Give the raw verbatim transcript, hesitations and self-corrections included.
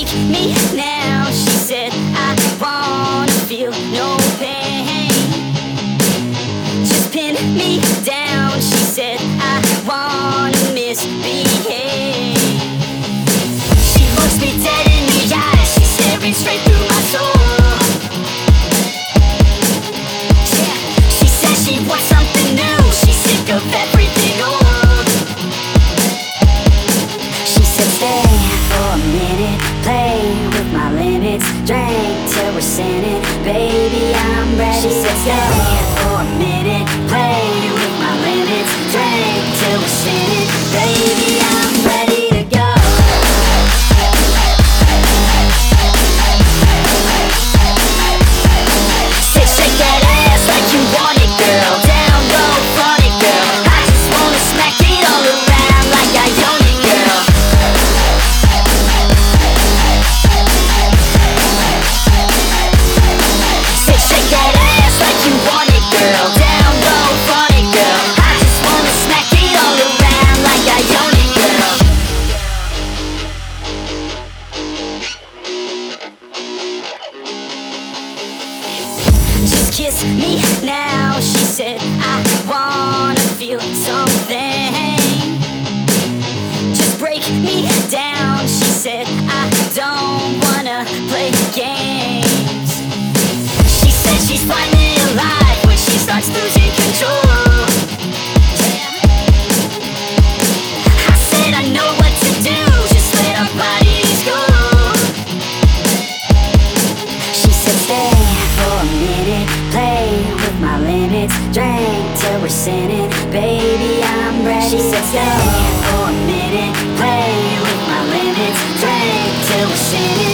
break me now. She said, I wanna feel no pain. Just pin me down. She said, I wanna misbehave. She looks me dead in the eyes. She's staring straight through my soul. Yeah, she says she wants something new. She's sick of everything old. She said, stay for a minute, play with my limits, drink till we're sinning, baby, I'm ready. She said, stay for a minute, play with my limits, drink till we're sinning, baby, I'm ready to go. Say, shake that ass like you want it, girl. Down low, front it, girl. I just wanna smack it all around like I own it, girl. Say, shake that ass like you want it, girl. Down low, front it, girl. I just wanna smack it all around like I own it, girl. Just kiss me now. She said, I wanna feel something. Just break me down. She said, I don't wanna play games. She said she's finally alive when she starts losing control. Yeah. I said I know what to do, just let our bodies go. She said, stay for a minute, play with my limits, drink till we're sinning, baby, I'm ready. She said, stay for a minute, play with my limits, drink till we're sinning.